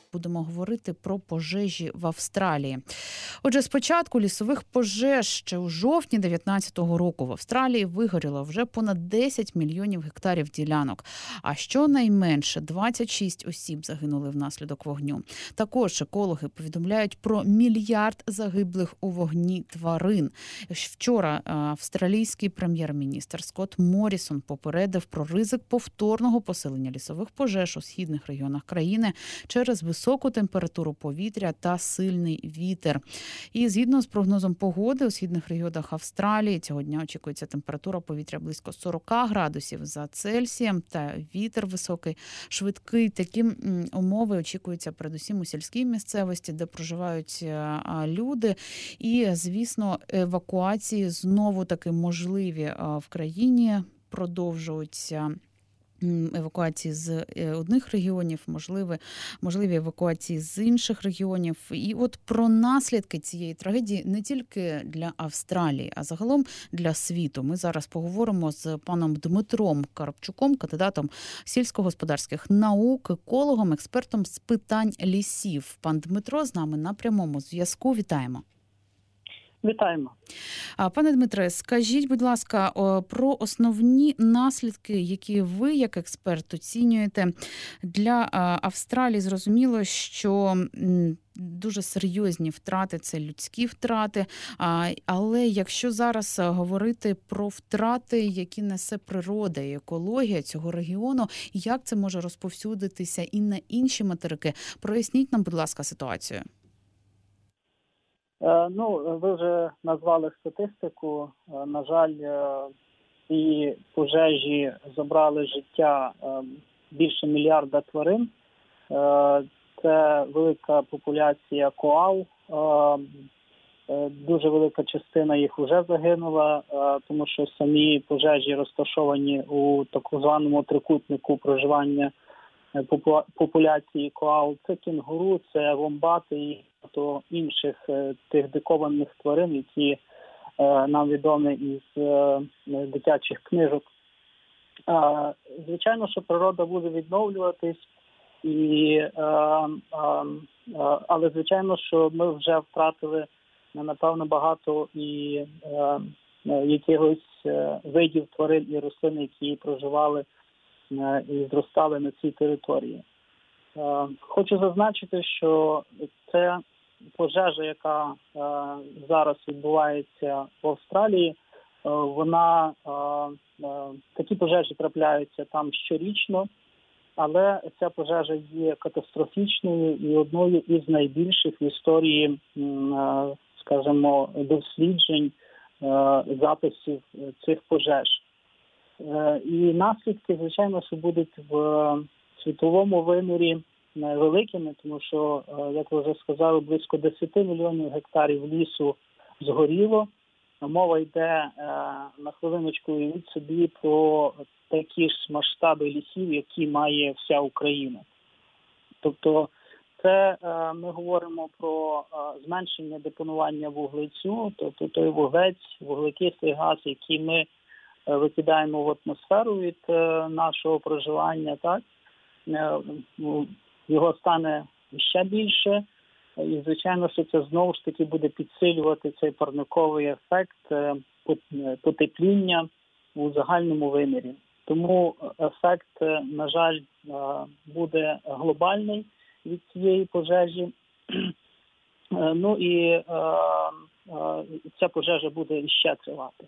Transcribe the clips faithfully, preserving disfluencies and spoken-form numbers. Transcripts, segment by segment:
будемо говорити про пожежі в Австралії. Отже, спочатку лісових пожеж ще у жовтні дев'ятнадцятого року в Австралії вигоріло вже понад десять мільйонів гектарів ділянок, а щонайменше двадцять шість осіб загинули внаслідок вогню. Також екологи повідомляють про мільярд загиблих у вогні тварин. Вчора австралійський прем'єр-міністр Скотт Моррісон попередив про ризик повторного посилення лісових пожеж у східних регіонах країни через високу температуру повітря та сильний вітер. І згідно з прогнозом погоди у східних регіонах Австралії цього дня очікується температура повітря близько сорок градусів за Цельсієм та вітер високий, швидкий. Такі умови очікуються передусім у сільській місцевості, де проживають люди. І, звісно, евакуації знову таки можливі в країні, продовжуються евакуації з одних регіонів, можливі, можливі евакуації з інших регіонів. І от про наслідки цієї трагедії не тільки для Австралії, а загалом для світу. Ми зараз поговоримо з паном Дмитром Коробчуком, кандидатом сільськогосподарських наук, екологом, експертом з питань лісів. Пан Дмитро з нами на прямому зв'язку. Вітаємо. Вітаємо. Пане Дмитре, скажіть, будь ласка, про основні наслідки, які ви, як експерт, оцінюєте для Австралії. Зрозуміло, що дуже серйозні втрати – це людські втрати, але якщо зараз говорити про втрати, які несе природа і екологія цього регіону, як це може розповсюдитися і на інші материки? Проясніть нам, будь ласка, ситуацію. Ну, ви вже назвали статистику. На жаль, ці пожежі забрали життя більше мільярда тварин. Це велика популяція коал. Дуже велика частина їх вже загинула, тому що самі пожежі розташовані у так званому трикутнику проживання популяції коал. Це кінгуру, це вомбати і багато інших тих дикованих тварин, які е, нам відомі із е, дитячих книжок. Е, звичайно, що природа буде відновлюватись, і, е, е, е, але звичайно, що ми вже втратили, напевно, багато і е, якихось е, видів тварин і рослин, які проживали е, і зростали на цій території. Хочу зазначити, що це пожежа, яка е, зараз відбувається в Австралії, е, вона е, е, такі пожежі трапляються там щорічно, але ця пожежа є катастрофічною і одною із найбільших в історії, е, скажімо, досліджень е, записів цих пожеж. Е, і наслідки, звичайно, що будуть в світовому вимірі великими, тому що, як ви вже сказали, близько десять мільйонів гектарів лісу згоріло. Мова йде, на хвилиночку, уявіть собі, про такі ж масштаби лісів, які має вся Україна. Тобто це ми говоримо про зменшення депонування вуглецю, тобто той вуглець, вуглекислий газ, який ми викидаємо в атмосферу від нашого проживання, так? Його стане ще більше, і, звичайно, що це знову ж таки буде підсилювати цей парниковий ефект потепління у загальному вимірі. Тому ефект, на жаль, буде глобальний від цієї пожежі. Ну і ця пожежа буде іще тривати.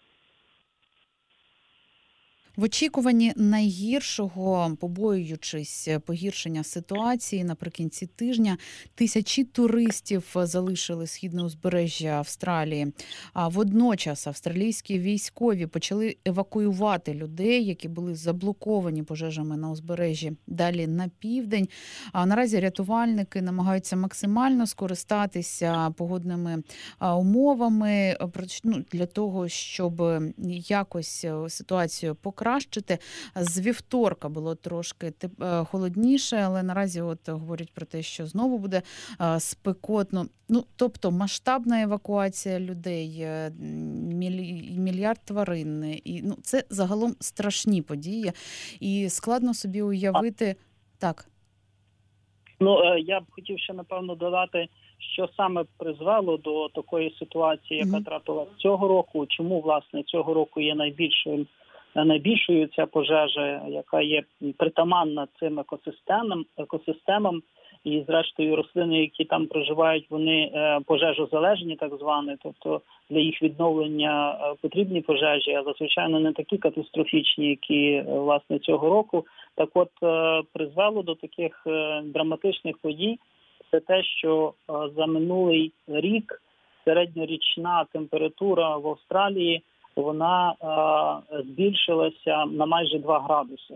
В очікуванні найгіршого, побоюючись погіршення ситуації, наприкінці тижня тисячі туристів залишили східне узбережжя Австралії. А водночас австралійські військові почали евакуювати людей, які були заблоковані пожежами на узбережжі, далі на південь. А наразі рятувальники намагаються максимально скористатися погодними умовами для того, щоб якось ситуацію покращити. Покращити. З вівторка було трошки холодніше, але наразі от говорять про те, що знову буде спекотно. Ну, тобто масштабна евакуація людей, мільярд тварин. І, ну, це загалом страшні події. І складно собі уявити... Так. Ну, я б хотів ще, напевно, додати, що саме призвело до такої ситуації, яка mm-hmm. трапилася цього року. Чому, власне, цього року є найбільшою, найбільшою ця пожежа, яка є притаманна цим екосистемам, екосистемам. І, зрештою, рослини, які там проживають, вони пожежозалежні, так звані, тобто для їх відновлення потрібні пожежі, але, звичайно, не такі катастрофічні, які, власне, цього року. Так от, призвело до таких драматичних подій, це те, що за минулий рік середньорічна температура в Австралії, вона збільшилася на майже два градуси.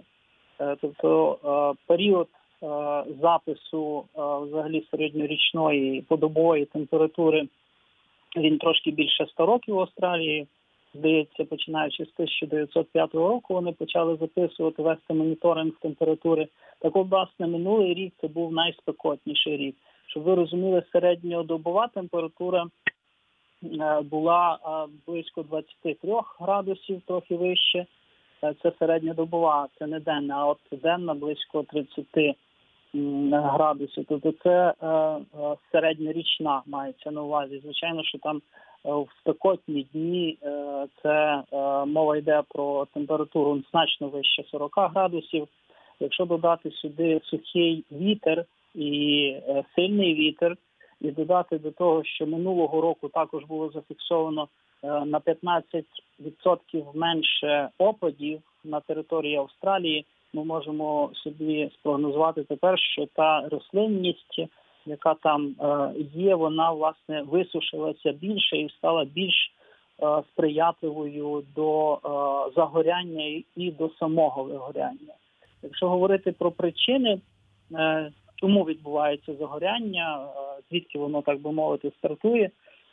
Тобто, період запису взагалі середньорічної подобової температури, він трошки більше ста років в Австралії. Здається, починаючи з тисяча дев'ятсот п'ятого року вони почали записувати, вести моніторинг температури. Так от, власне, минулий рік це був найспекотніший рік. Щоб ви розуміли, середньодобова температура була близько двадцять три градусів, трохи вище. Це середньодобова, це не денна, а от денна близько тридцять градусів. Тобто це е, е, середньорічна мається на увазі. Звичайно, що там е, в спекотні дні е, це е, мова йде про температуру значно вище сорок градусів. Якщо додати сюди сухий вітер і е, сильний вітер, і додати до того, що минулого року також було зафіксовано е, на п'ятнадцять відсотків менше опадів на території Австралії, ми можемо собі спрогнозувати тепер, що та рослинність, яка там е, є, вона, власне, висушилася більше і стала більш е, сприятливою до е, загоряння і до самого вигоряння. Якщо говорити про причини, е, чому відбувається загоряння, е, звідки воно, так би мовити, стартує,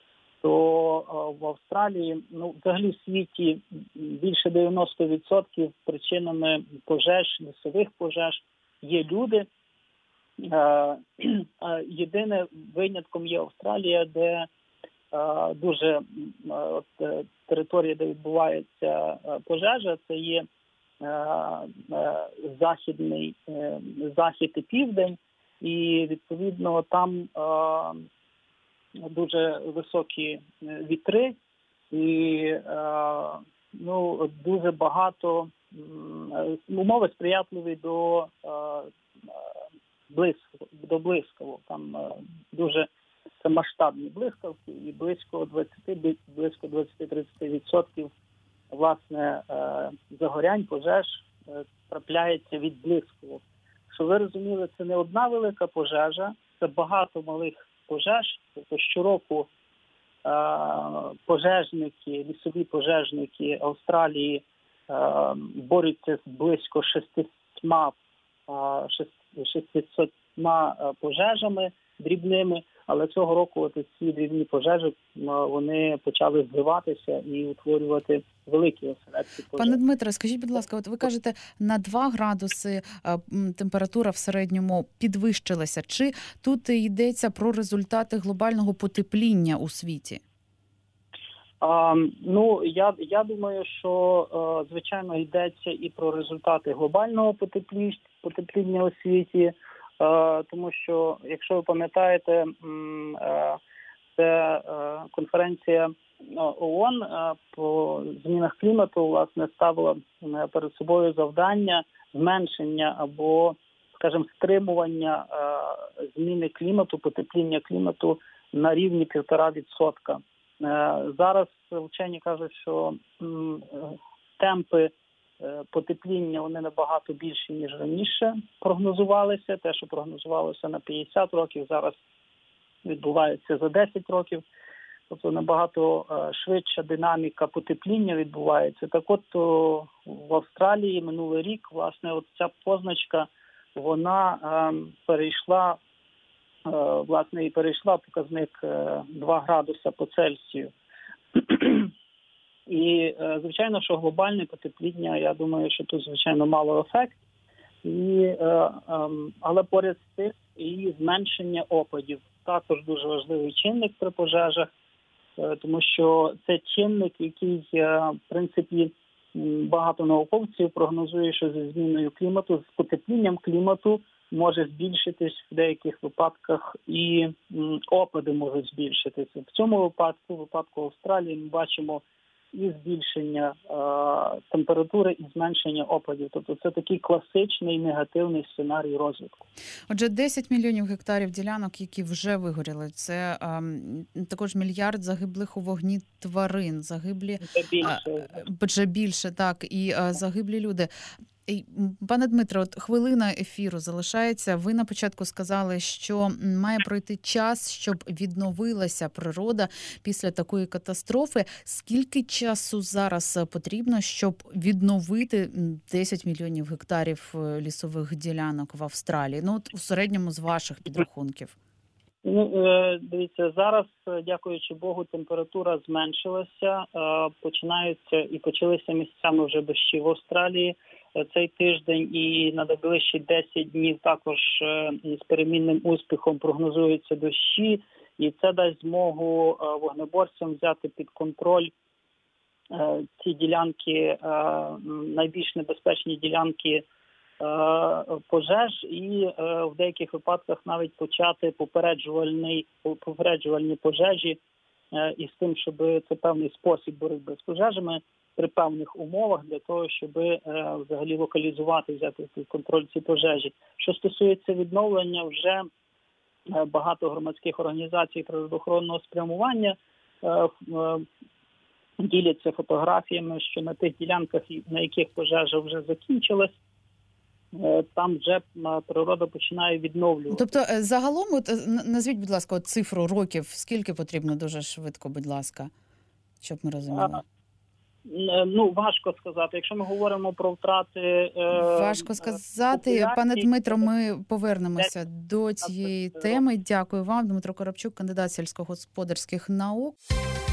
то в Австралії, ну, взагалі в світі більше дев'яносто відсотків причинами пожеж, лісових пожеж є люди. Єдине винятком є Австралія, де дуже от, територія, де відбувається пожежа, це є західний захід і південь, і відповідно там дуже високі вітри і ну, дуже багато умови сприятливі до блискавок, до блискавок. Там дуже це масштабні блискавки і близько двадцять, близько двадцять-тридцять відсотків власне загорянь, пожеж трапляється від блискавок. Щоб ви розуміли, це не одна велика пожежа, це багато малих пожеж. Тобто щороку е, пожежники, лісові пожежники Австралії е, борються з близько шістсот пожежами дрібними, але цього року от ці дрібні пожежі вони почали зливатися і утворювати великі осередки пожеж. Пане Дмитре, скажіть, будь ласка, от ви кажете, на два градуси температура в середньому підвищилася. Чи тут йдеться про результати глобального потепління у світі? А, ну, я, я думаю, що, звичайно, йдеться і про результати глобального потепління у світі, тому що, якщо ви пам'ятаєте, це конференція ООН по змінах клімату, власне, ставила перед собою завдання зменшення або, скажімо, стримування зміни клімату, потепління клімату на рівні півтора відсотка. Зараз вчені кажуть, що темпи потепління вони набагато більші, ніж раніше прогнозувалися. Те, що прогнозувалося на п'ятдесят років, зараз відбувається за десять років. Тобто набагато швидша динаміка потепління відбувається. Так от в Австралії минулий рік, власне, от ця позначка, вона перейшла, власне, і перейшла показник два градуса по Цельсію. І, звичайно, що глобальне потепління, я думаю, що тут, звичайно, мало ефект. І, але поряд з тим і зменшення опадів. Також дуже важливий чинник при пожежах, тому що це чинник, який, в принципі, багато науковців прогнозує, що зі зміною клімату, з потеплінням клімату може збільшитись в деяких випадках і опади можуть збільшитися. В цьому випадку, в випадку Австралії, ми бачимо і збільшення е, температури, і зменшення опадів. Тобто це такий класичний негативний сценарій розвитку. Отже, десять мільйонів гектарів ділянок, які вже вигоріли. Це е, також мільярд загиблих у вогні тварин, загиблі Це більше. Е, вже більше, так, і е, загиблі люди. І, пане Дмитро, от хвилина ефіру залишається. Ви на початку сказали, що має пройти час, щоб відновилася природа після такої катастрофи. Скільки часу зараз потрібно, щоб відновити десять мільйонів гектарів лісових ділянок в Австралії? Ну, от у середньому з ваших підрахунків. Ну, дивіться, зараз, дякуючи Богу, температура зменшилася, починаються і почалися місцями вже дощі в Австралії. Цей тиждень і на найближчі десять днів також з перемінним успіхом прогнозуються дощі, і це дасть змогу вогнеборцям взяти під контроль ці ділянки, найбільш небезпечні ділянки пожеж, і в деяких випадках навіть почати попереджувальний, попереджувальні пожежі, і з тим, щоб це певний спосіб боротьби з пожежами при певних умовах для того, щоб е, взагалі локалізувати, взяти під контроль ці пожежі. Що стосується відновлення, вже е, багато громадських організацій природоохоронного спрямування е, е, діляться фотографіями, що на тих ділянках, на яких пожежа вже закінчилась, е, там вже природа починає відновлювати. Тобто загалом, от, назвіть, будь ласка, от цифру років, скільки потрібно дуже швидко, будь ласка, щоб ми розуміли? Ну, важко сказати. Якщо ми говоримо про втрати... Важко сказати. Популяції... Пане Дмитро, ми повернемося до цієї теми. Дякую вам. Дмитро Коробчук, кандидат сільськогосподарських наук.